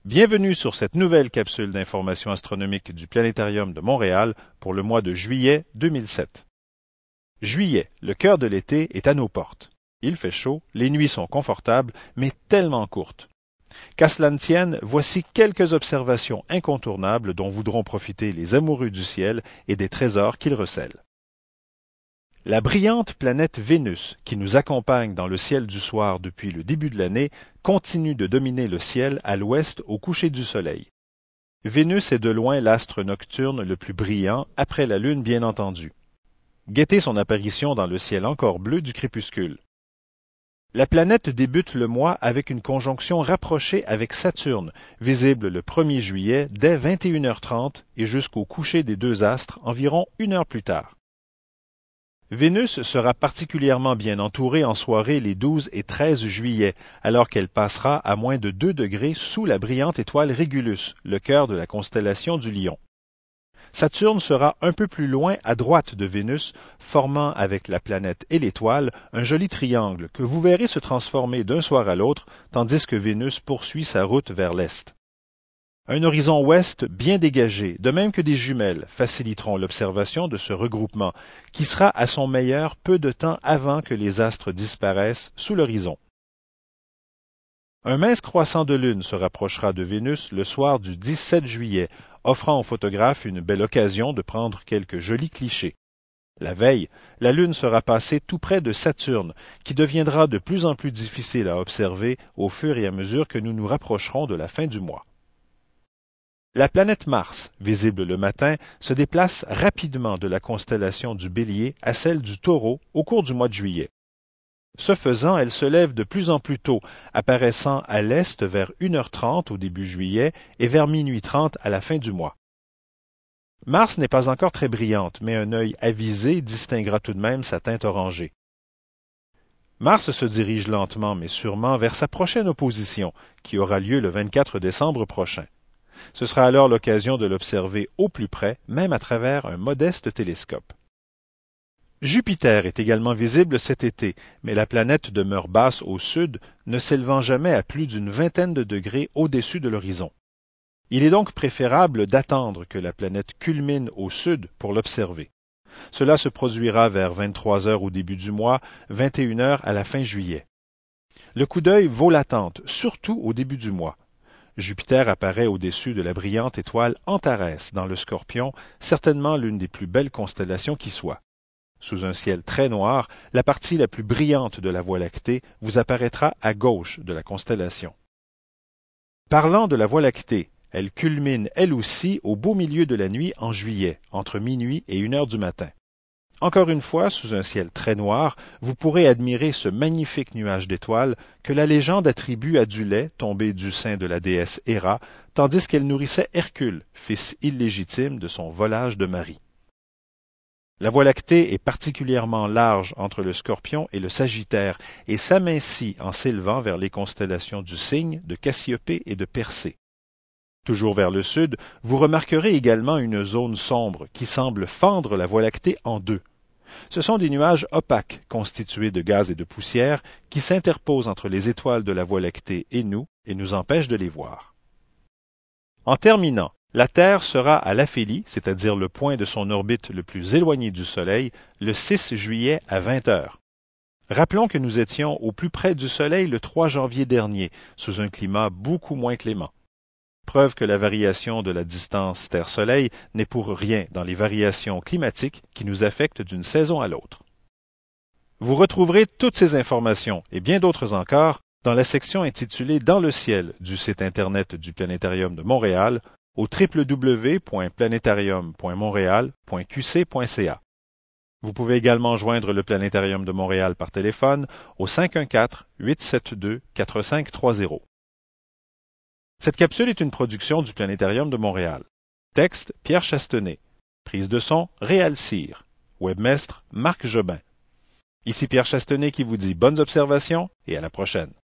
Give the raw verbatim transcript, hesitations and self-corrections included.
Bienvenue sur cette nouvelle capsule d'information astronomique du Planétarium de Montréal pour le mois de juillet deux mille sept. Juillet, le cœur de l'été, est à nos portes. Il fait chaud, les nuits sont confortables, mais tellement courtes. Qu'à cela ne tienne, voici quelques observations incontournables dont voudront profiter les amoureux du ciel et des trésors qu'il recèle. La brillante planète Vénus, qui nous accompagne dans le ciel du soir depuis le début de l'année, continue de dominer le ciel à l'ouest au coucher du soleil. Vénus est de loin l'astre nocturne le plus brillant, après la Lune bien entendu. Guettez son apparition dans le ciel encore bleu du crépuscule. La planète débute le mois avec une conjonction rapprochée avec Saturne, visible le premier juillet dès vingt et une heures trente et jusqu'au coucher des deux astres environ une heure plus tard. Vénus sera particulièrement bien entourée en soirée les douze et treize juillet, alors qu'elle passera à moins de deux degrés sous la brillante étoile Régulus, le cœur de la constellation du Lion. Saturne sera un peu plus loin à droite de Vénus, formant avec la planète et l'étoile un joli triangle que vous verrez se transformer d'un soir à l'autre, tandis que Vénus poursuit sa route vers l'est. Un horizon ouest bien dégagé, de même que des jumelles, faciliteront l'observation de ce regroupement, qui sera à son meilleur peu de temps avant que les astres disparaissent sous l'horizon. Un mince croissant de lune se rapprochera de Vénus le soir du dix-sept juillet, offrant aux photographes une belle occasion de prendre quelques jolis clichés. La veille, la Lune sera passée tout près de Saturne, qui deviendra de plus en plus difficile à observer au fur et à mesure que nous nous rapprocherons de la fin du mois. La planète Mars, visible le matin, se déplace rapidement de la constellation du Bélier à celle du Taureau au cours du mois de juillet. Ce faisant, elle se lève de plus en plus tôt, apparaissant à l'est vers une heure trente au début juillet et vers minuit trente à la fin du mois. Mars n'est pas encore très brillante, mais un œil avisé distinguera tout de même sa teinte orangée. Mars se dirige lentement mais sûrement vers sa prochaine opposition, qui aura lieu le vingt-quatre décembre prochain. Ce sera alors l'occasion de l'observer au plus près, même à travers un modeste télescope. Jupiter est également visible cet été, mais la planète demeure basse au sud, ne s'élevant jamais à plus d'une vingtaine de degrés au-dessus de l'horizon. Il est donc préférable d'attendre que la planète culmine au sud pour l'observer. Cela se produira vers vingt-trois heures au début du mois, vingt et une heures à la fin juillet. Le coup d'œil vaut l'attente, surtout au début du mois. Jupiter apparaît au-dessus de la brillante étoile Antares dans le Scorpion, certainement l'une des plus belles constellations qui soit. Sous un ciel très noir, la partie la plus brillante de la Voie lactée vous apparaîtra à gauche de la constellation. Parlant de la Voie lactée, elle culmine elle aussi au beau milieu de la nuit en juillet, entre minuit et une heure du matin. Encore une fois, sous un ciel très noir, vous pourrez admirer ce magnifique nuage d'étoiles que la légende attribue à du lait tombé du sein de la déesse Héra, tandis qu'elle nourrissait Hercule, fils illégitime de son volage de mari. La Voie lactée est particulièrement large entre le Scorpion et le Sagittaire et s'amincit en s'élevant vers les constellations du Cygne, de Cassiopée et de Persée. Toujours vers le sud, vous remarquerez également une zone sombre qui semble fendre la Voie lactée en deux. Ce sont des nuages opaques constitués de gaz et de poussière qui s'interposent entre les étoiles de la Voie lactée et nous et nous empêchent de les voir. En terminant, la Terre sera à l'aphélie, c'est-à-dire le point de son orbite le plus éloigné du Soleil, le six juillet à vingt heures. Rappelons que nous étions au plus près du Soleil le trois janvier dernier, sous un climat beaucoup moins clément. Preuve que la variation de la distance Terre-Soleil n'est pour rien dans les variations climatiques qui nous affectent d'une saison à l'autre. Vous retrouverez toutes ces informations et bien d'autres encore dans la section intitulée « Dans le ciel » du site Internet du Planétarium de Montréal au w w w point planétarium point montréal point q c point c a. Vous pouvez également joindre le Planétarium de Montréal par téléphone au cinq un quatre, huit sept deux, quatre cinq trois zéro. Cette capsule est une production du Planétarium de Montréal. Texte, Pierre Chastenay. Prise de son, Réal Cyr. Webmestre, Marc Jobin. Ici Pierre Chastenay qui vous dit bonnes observations et à la prochaine.